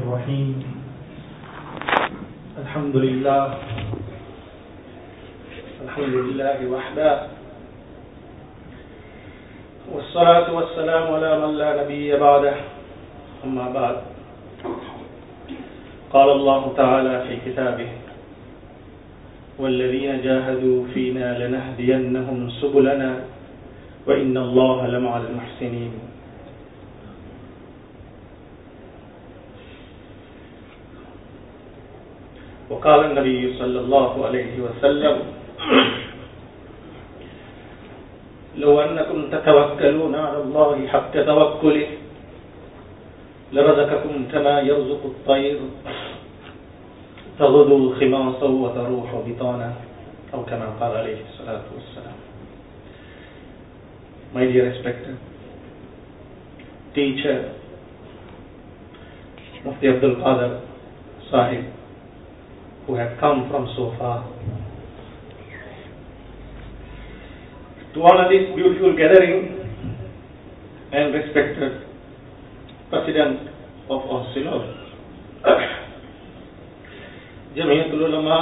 الرحيم الحمد لله وحده والصلاة والسلام على من لا نبي بعده أما بعد قال الله تعالى في كتابه والذين جاهدوا فينا لنهدينهم سبلنا وإن الله لمع المحسنين. وقال النبي صلى الله عليه وسلم لو أنكم تتوكلون على الله حق توكله لرزقكم كما يرزق الطير تغدو خماصا وتروح بطانا أو كما قال عليه الصلاة والسلام. My dear respected teacher Mufti Abdul Qadir Sahib, who have come from so far to honor this beautiful gathering, and respected President of our Synod, Jamiatul Ulama,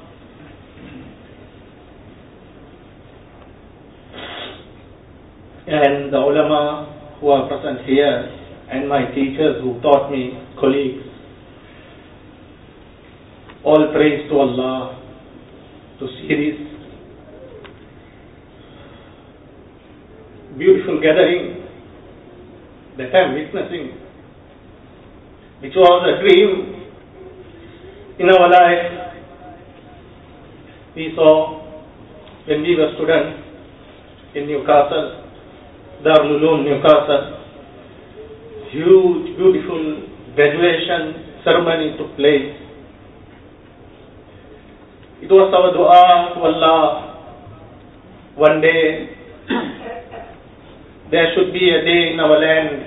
and the ulama who are present here, and my teachers who taught me, colleagues, all praise to Allah to see this beautiful gathering that I am witnessing, which was a dream in our life. We saw when we were students in Newcastle, Darul Uloom Newcastle, huge beautiful graduation ceremony took place. It was our dua to Allah, one day there should be a day in our land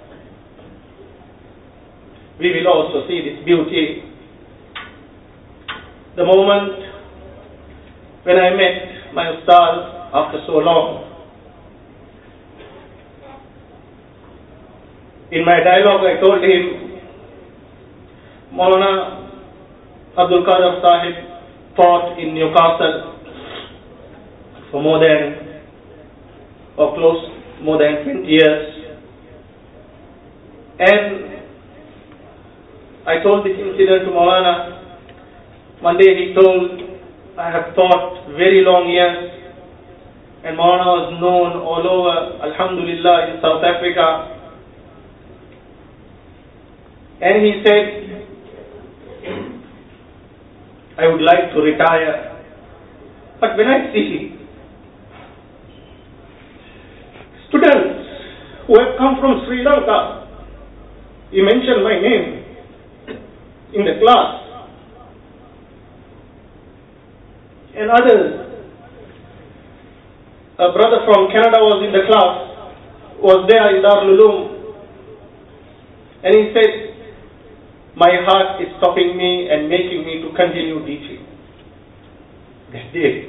we will also see this beauty. The moment when I met my Ustaz after so long, in my dialogue I told him, Maulana Abdul Qadir Sahib taught in Newcastle for more than 20 years, and I told this incident to Maulana. One day he told, I have taught very long years, and Maulana was known all over, Alhamdulillah, in South Africa, and he said, I would like to retire. But when I see students who have come from Sri Lanka, he mentioned my name in the class, and others, a brother from Canada was in the class, was there in Darul Uloom, and he said, my heart is stopping me and making me to continue teaching. That day,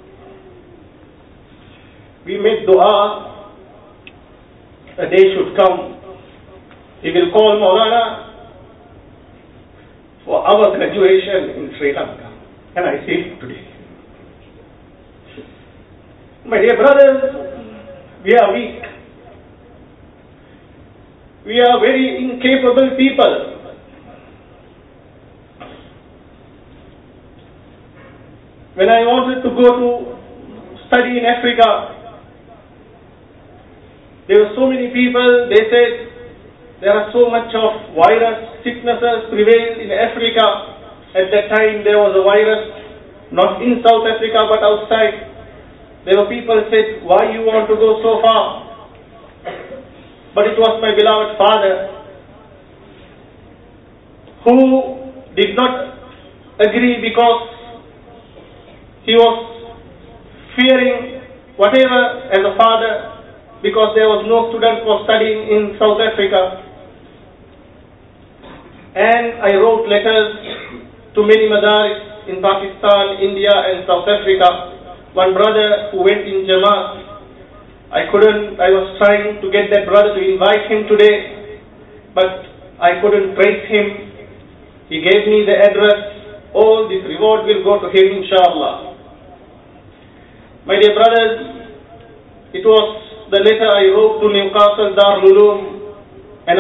we made dua, a day should come, he will call Maulana for our graduation in Sri Lanka. And I see it today. My dear brothers, we are weak. We are very incapable people. When I wanted to go to study in Africa, there were so many people, they said, there are so much of virus, sicknesses prevail in Africa. At that time there was a virus, not in South Africa but outside. There were people who said, why you want to go so far? But it was my beloved father who did not agree, because he was fearing whatever as a father, because there was no student for studying in South Africa. And I wrote letters to many madaris in Pakistan, India and South Africa. One brother who went in Jamaat, I was trying to get that brother to invite him today, but I couldn't trace him. He gave me the address. All this reward will go to him, inshallah. My dear brothers, it was the letter I wrote to Newcastle Darul Uloom, and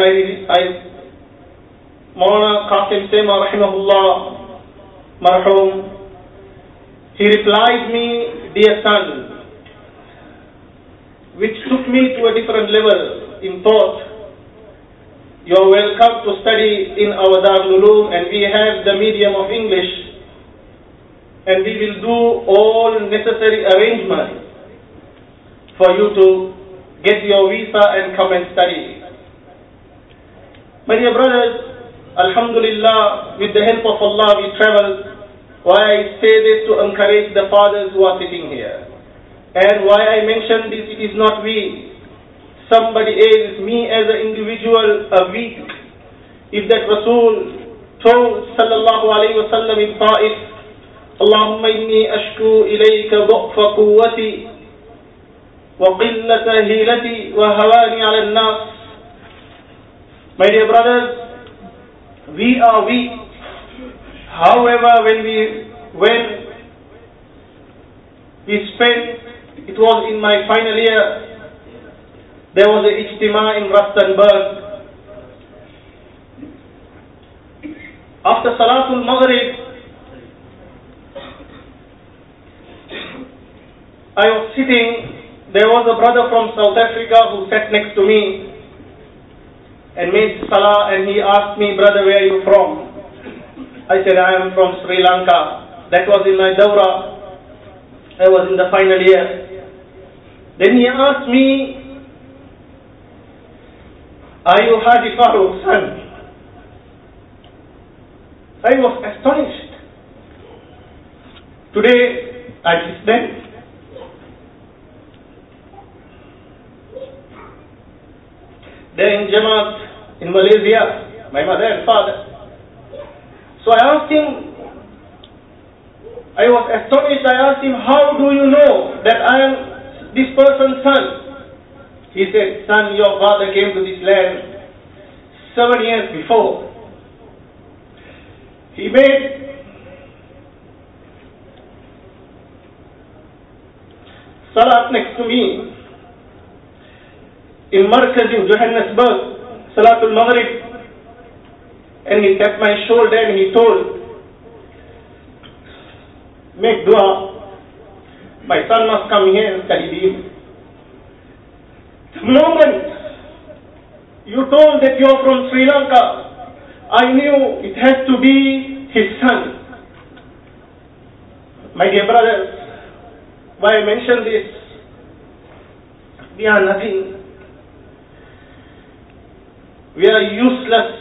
Maulana Qasim Sema rahimahullah, marhum, he replied me, dear son, which took me to a different level in thought. You are welcome to study in our Darul Uloom, and we have the medium of English, and we will do all necessary arrangements for you to get your visa and come and study. My dear brothers, alhamdulillah, with the help of Allah we traveled. Why I say this to encourage the fathers who are sitting here. And why I mention this, it is not we. Somebody else, me as an individual, a weak. If that Rasul told sallallahu alayhi wa sallam in Ta'if, Allahumma inni ashku ilayka du'fa quwwati wa qillata hilati wa hawani ala an-nas. My dear brothers, we are weak. However, when we spent, it was in my final year, there was an ijtima in Rustenburg. After Salatul Maghrib, I was sitting, there was a brother from South Africa who sat next to me and made salah, and he asked me, brother, where are you from? I said, I am from Sri Lanka. That was in my dawrah. I was in the final year. Then he asked me, are you Haji Farooq's son? I was astonished. Today, I listened. There in Jamaat in Malaysia, my mother and father. So I asked him, I was astonished. I asked him, how do you know that I am this person's son? He said, son, your father came to this land 7 years before. He made salat next to me in Markaz in Johannesburg, Salatul Maghrib, and he tapped my shoulder and he told, make dua, my son must come here and study deen. The moment you told that you are from Sri Lanka, I knew it has to be his son. My dear brothers, why I mention this? We are nothing. We are useless.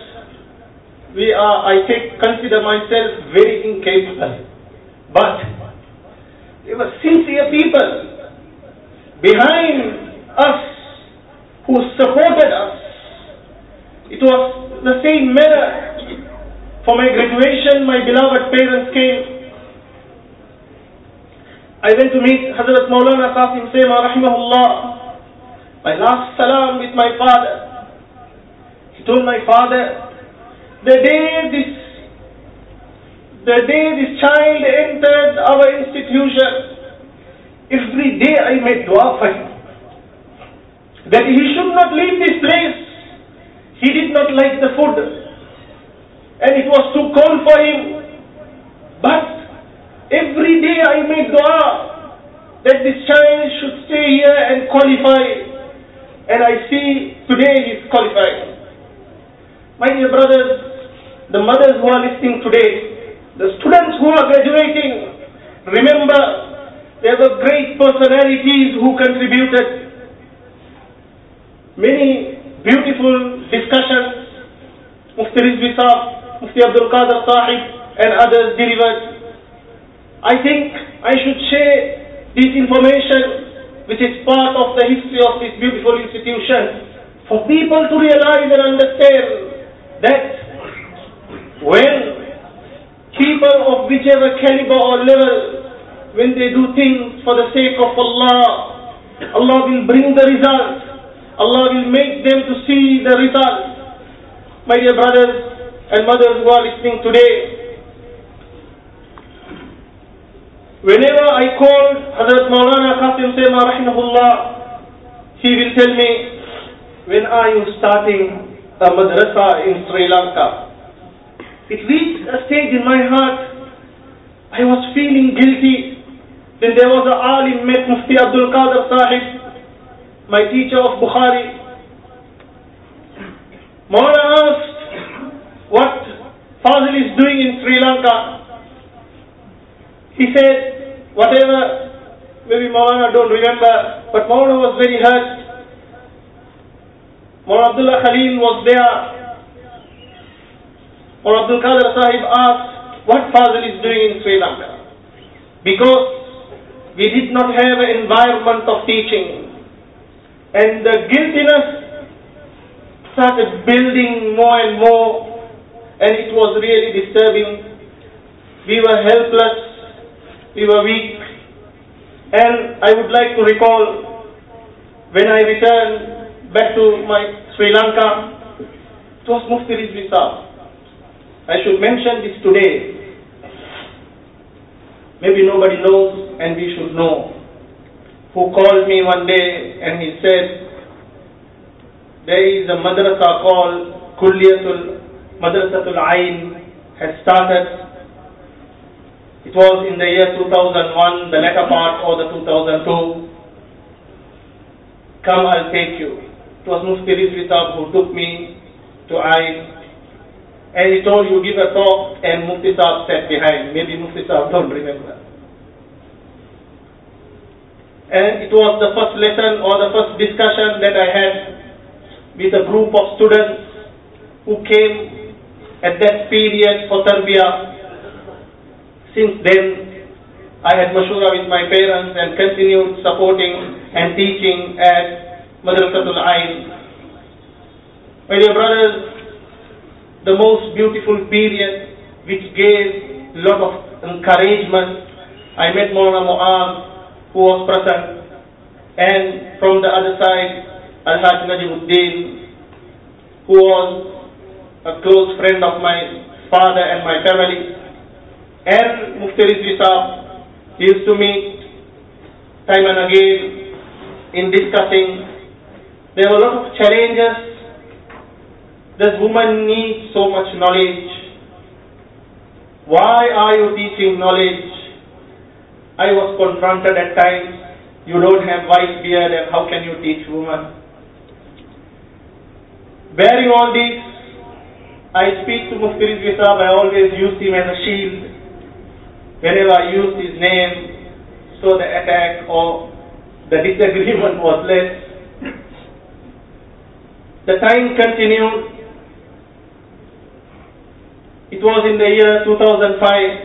Consider myself very incapable. But they were sincere people behind us who supported us. It was the same manner. For my graduation, my beloved parents came. I went to meet Hazrat Maulana Qasim Sema rahimahullah. My last salam with my father. He told my father, the day this child entered our institution, every day I made dua for him, that he should not leave this place. He did not like the food, and it was too cold for him. But every day I made dua that this child should stay here and qualify, and I see today he is qualified. My dear brothers, the mothers who are listening today, the students who are graduating, remember there were great personalities who contributed. Many beautiful discussions, Mufti Rizvi Saab, Mufti Abdul Qadir Sahib and others delivered. I think I should share this information which is part of the history of this beautiful institution for people to realize and understand that when people of whichever caliber or level, when they do things for the sake of Allah, Allah will bring the result. Allah will make them to see the result. My dear brothers, and mothers who are listening today, whenever I call Hazrat Maulana Qasim Sema rahimahullah, he will tell me, when are you starting a madrasa in Sri Lanka? It reached a stage in my heart, I was feeling guilty. Then there was a alim, met Mufti Abdul Qadir Sahib, my teacher of Bukhari. Maulana asked what Fazil is doing in Sri Lanka. He said, whatever, maybe Maulana don't remember, but Maulana was very hurt. Maulana Abdullah Khalil was there. Maulana Abdul Qadir Sahib asked what Fazil is doing in Sri Lanka. Because we did not have an environment of teaching. And the guiltiness started building more and more, and it was really disturbing. We were helpless, we were weak. And I would like to recall, when I returned back to my Sri Lanka, it was Mufti Rizvi Saab. I should mention this today. Maybe nobody knows, and we should know. Who called me one day and he said, there is a madrasa called Madrasatul Ain has started. It was in the year 2001, the latter part, or the 2002. Come, I'll take you. It was Mufti Rizvi Saab who took me to Ain. And he told you give a talk, and Mufti Saab sat behind. Maybe Mufti Saab don't remember. And it was the first lesson or the first discussion that I had with a group of students who came at that period for Tarbiyah. Since then, I had mashura with my parents and continued supporting and teaching at Madrasatul Ain. My dear brothers, the most beautiful period which gave a lot of encouragement. I met Maulana Mu'az, who was present, and from the other side, Al-Haj Najimuddin, who was a close friend of my father and my family, and Mufti Rizvi Saab used to meet time and again in discussing. There were a lot of challenges. Does woman need so much knowledge? Why are you teaching knowledge? I was confronted at times, you don't have white beard and how can you teach woman? Bearing all this, I speak to Mufti Rizvi Saab, I always use him as a shield. Whenever I use his name, so the attack or the disagreement was less. The time continued. It was in the year 2005.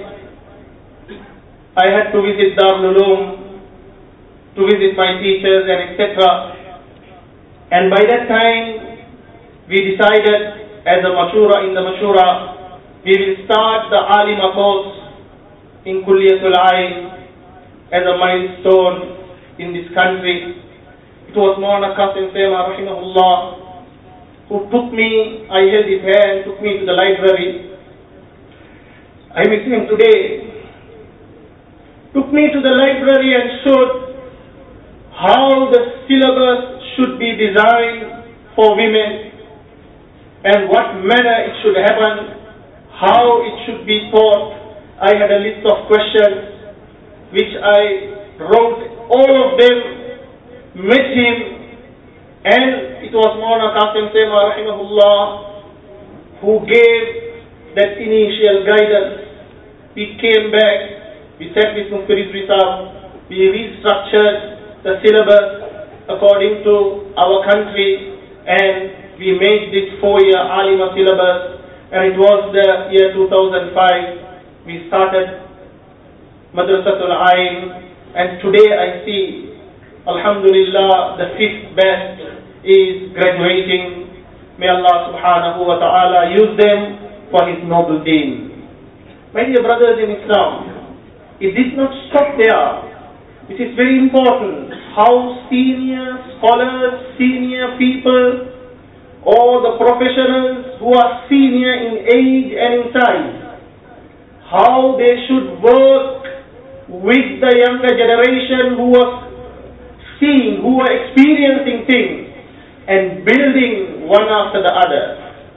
I had to visit Darul Uloom to visit my teachers and etc. And by that time, we decided as a mashura, in the mashura, we will start the Alima course in Kulliyatul Ain as a milestone in this country. It was Maulana Qasim Sema rahimahullah who took me, I held his hand, took me to the library. I miss him today. Took me to the library and showed how the syllabus should be designed for women and what manner it should happen, how it should be taught. I had a list of questions which I wrote all of them, met him, and it was Maulana Qasim Sema rahimahullah who gave that initial guidance. We came back, we sat with Mufti Rizvi Saab, we restructured the syllabus according to our country, and we made this 4-year Alima syllabus, and it was the year 2005 we started Madrasatul Ain, and today I see, Alhamdulillah, the 5th batch is graduating. May Allah subhanahu wa ta'ala use them for His noble deen. My dear brothers in Islam, it did not stop there. It is very important how senior scholars, senior people or the professionals who are senior in age and in size, how they should work with the younger generation who are seeing, who are experiencing things and building one after the other.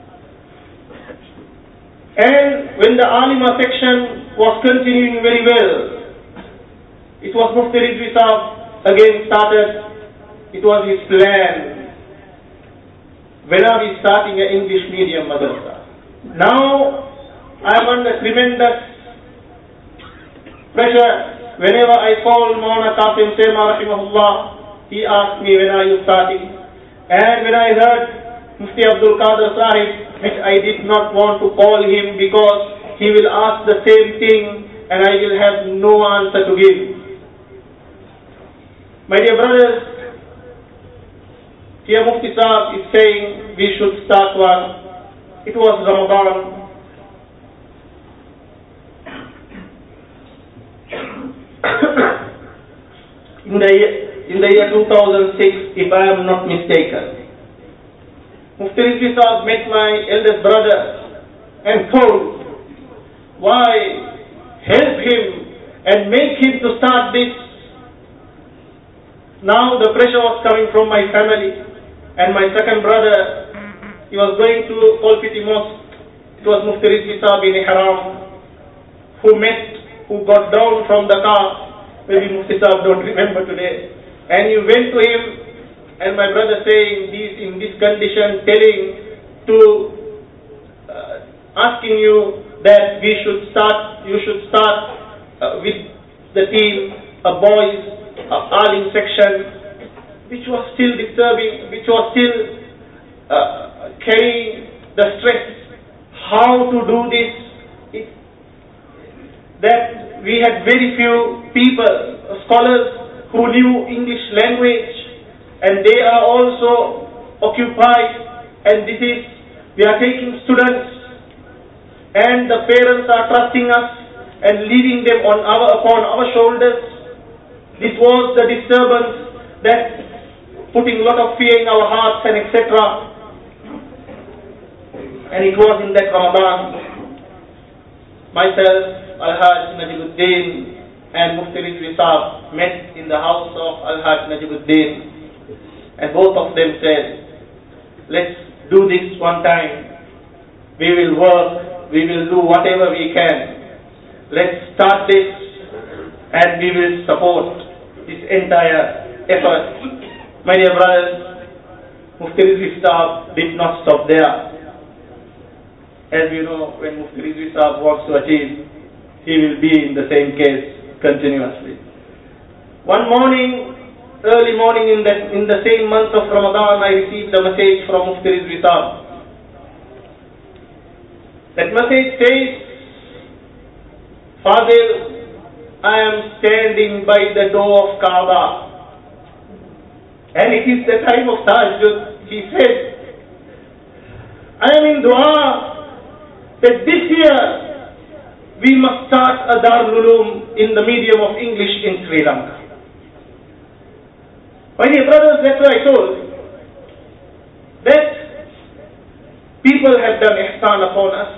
And when the Alima section was continuing very well, it was Mufti Rizvi Sahab again started. It was his plan. When are we starting an English medium madrasa? Now I am under tremendous pressure. Whenever I call Maulana Qasim Sema rahimahullah, he asked me, when are you starting? And when I heard Mufti Abdul Qadir Sahib, which I did not want to call him because he will ask the same thing and I will have no answer to give. My dear brothers, here Mufti Sahib is saying we should start one. It was Ramadan. in the year 2006, if I am not mistaken, Mufti Rizvi Sahib met my eldest brother and told, why help him and make him to start this. Now the pressure was coming from my family and my second brother. He was going to Kolpiti Mosque. It was Mufti Rizvi Sahib in Ihram who got down from the car. Maybe Mufti Sahib don't remember today. And you went to him and my brother saying this in this condition, telling to asking you that you should start with the team, a boys Alim section, which was still disturbing, which was still carrying the stress. How to do this? That we had very few people, scholars who knew English language, and they are also occupied. And we are taking students, and the parents are trusting us and leaving them upon our shoulders. This was the disturbance that putting a lot of fear in our hearts and etc. And it was in that Ramadan, myself, Al-Hajj Najibuddin and Mufti Rizvi Sahib met in the house of Al-Hajj Najibuddin, and both of them said, let's do this one time. We will work, we will do whatever we can. Let's start this and we will support this entire effort. My dear brothers, Mufti Rizvi Sahib did not stop there. As you know, when Mufti Rizvi Sahib wants to achieve, he will be in the same case continuously. One morning, early morning in the same month of Ramadan, I received a message from Mufti Rizvi Sahib. That message says, Fadil, I am standing by the door of Kaaba, and it is the time of Tahajjud. He said, I am in dua that this year we must start a Darul Uloom in the medium of English in Sri Lanka. My dear brothers, that's what I told. That people have done ihsan upon us.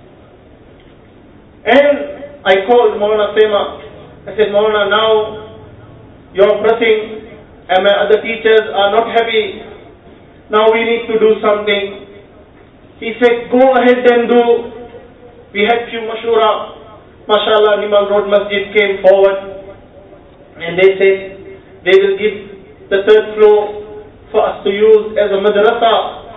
And I called Maulana Sema. I said, Maulana, now you're pressing and my other teachers are not happy. Now we need to do something. He said, go ahead and do. We had few mashura. MashaAllah, Nimal Road Masjid came forward and they said they will give the third floor for us to use as a madrasa.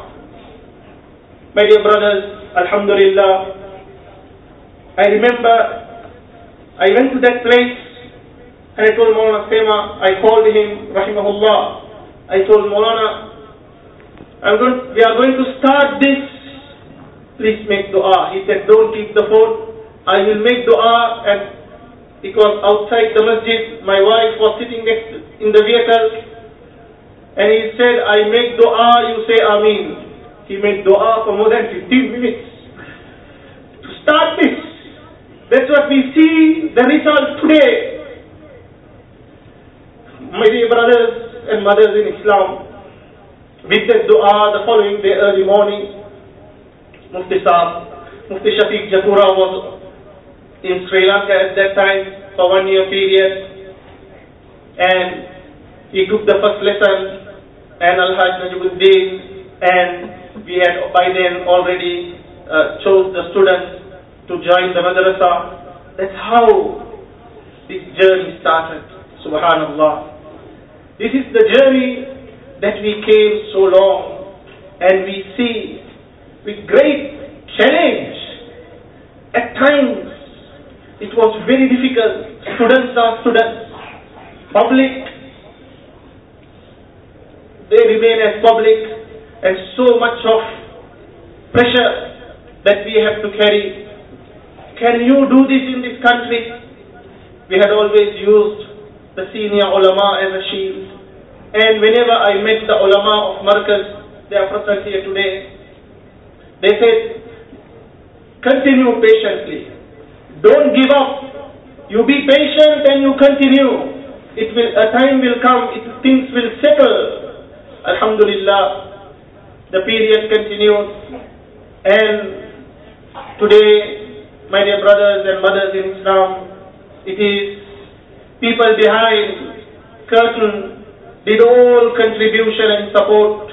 My dear brothers, Alhamdulillah, I remember I went to that place and I told Maulana Sema, I called him, Rahimahullah. I told Maulana, we are going to start this. Please make dua. He said, don't keep the phone. I will make dua. And it was outside the masjid. My wife was sitting next in the vehicle. And he said, I make dua, you say Ameen. He made dua for more than 15 minutes to start this. That's what we see the result today. My dear brothers and mothers in Islam, With the dua, the following day early morning, Mufti Shafiq Japura was in Sri Lanka at that time for 1 year period, and he took the first lesson, and Al-Hajj Najibuddin, and we had by then already chose the students to join the madrasa. That's how this journey started. Subhanallah. This is the journey that we came so long, and we see with great challenge. At times, it was very difficult. Students are students. Public, they remain as public, and so much of pressure that we have to carry. Can you do this in this country? We had always used the senior ulama as a shield. And whenever I met the ulama of Markaz, they are present here today, they said, continue patiently. Don't give up. You be patient and you continue. A time will come, things will settle. Alhamdulillah, the period continued. And today, my dear brothers and mothers in Islam, it is people behind curtain did all contribution and support,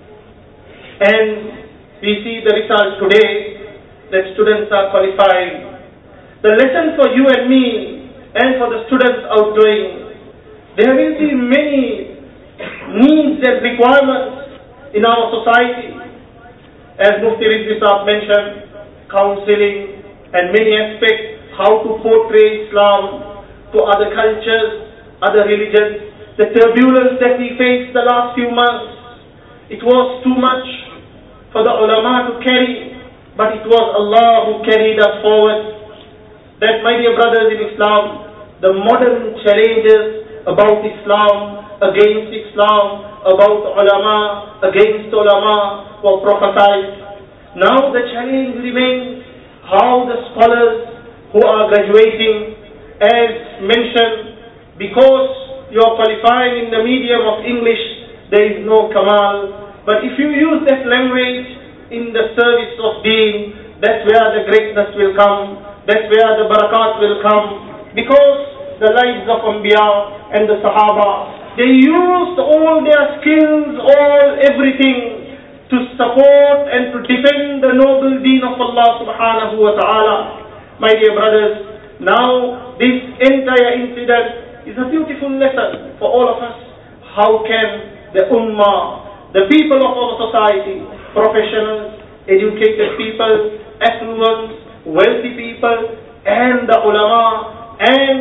and we see the result today that students are qualifying. The lesson for you and me and for the students outgoing, there will be many needs and requirements in our society. As Mufti Rizvi Saab mentioned, counseling and many aspects, how to portray Islam to other cultures, other religions. The turbulence that we faced the last few months, it was too much for the ulama to carry, but it was Allah who carried us forward. That, my dear brothers in Islam, the modern challenges about Islam, against Islam, about ulama, against ulama were prophesied. Now the challenge remains how the scholars who are graduating, as mentioned, because you are qualifying in the medium of English, there is no kamal. But if you use that language in the service of deen, that's where the greatness will come, that's where the barakat will come. Because the lives of Anbiya and the Sahaba, they used all their skills, everything to support and to defend the noble deen of Allah subhanahu wa ta'ala. My dear brothers, now this entire incident is a beautiful lesson for all of us. How can the ummah, the people of our society, professionals, educated people, affluent, wealthy people, and the ulama,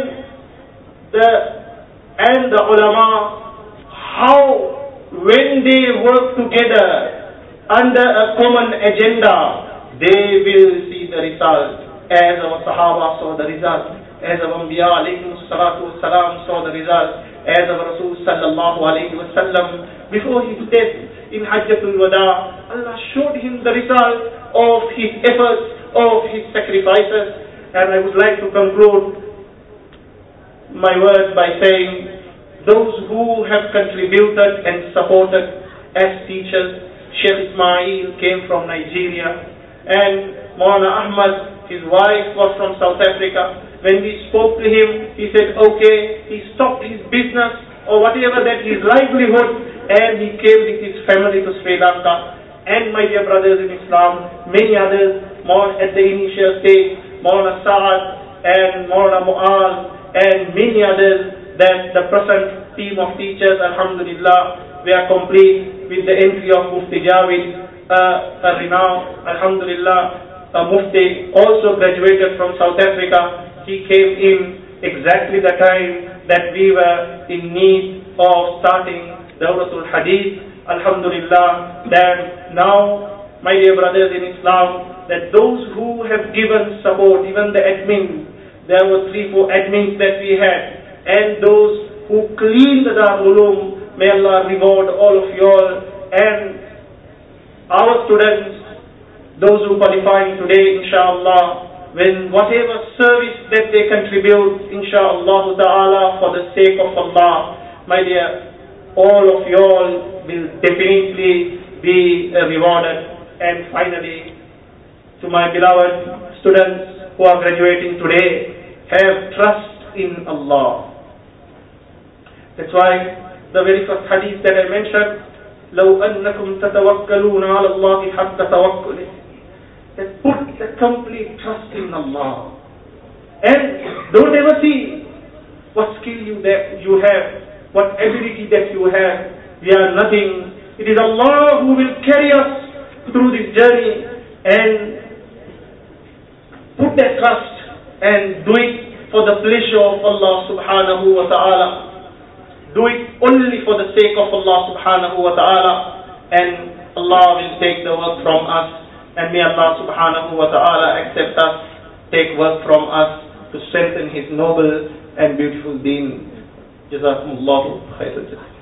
how when they work together under a common agenda, they will see the result, as our Sahaba saw the result, as our Anbiya alayhi salatu wassalam saw the result, as our Rasul sallallahu alayhi wasallam before his death in Hajjatul Wada, Allah showed him the result of his efforts, of his sacrifices. And I would like to conclude my words by saying, those who have contributed and supported as teachers, Sheikh Ismail came from Nigeria, and Maulana Ahmad, his wife, was from South Africa. When we spoke to him, he said, okay, he stopped his business or whatever that his livelihood, and he came with his family to Sri Lanka. And my dear brothers in Islam, many others, more at the initial stage, Maulana Saad and Maulana Mu'az and many others, that the present team of teachers, alhamdulillah, we are complete with the entry of Mufti Javed, a renowned, alhamdulillah, Mufti, also graduated from South Africa. He came in exactly the time that we were in need of starting Dawlatul Hadith. Alhamdulillah, that now, my dear brothers in Islam, that those who have given support, even the admins, there were 3-4 admins that we had, and those who cleaned the Darul Uloom, may Allah reward all of you all, and our students, those who qualifying today, inshallah, when whatever service that they contribute, inshallah ta'ala, for the sake of Allah, my dear all of y'all will definitely be rewarded. And finally, to my beloved students who are graduating today, have trust in Allah. That's why the very first hadith that I mentioned, لو أنكم تتوكلون على الله حق توكله, that put the complete trust in Allah. And don't ever see what skill you have, what ability that you have. We are nothing. It is Allah who will carry us through this journey, and put that trust and do it for the pleasure of Allah subhanahu wa ta'ala. Do it only for the sake of Allah subhanahu wa ta'ala, and Allah will take the work from us, and may Allah subhanahu wa ta'ala accept us, take work from us to strengthen His noble and beautiful deen. Jazakumullahu khairan.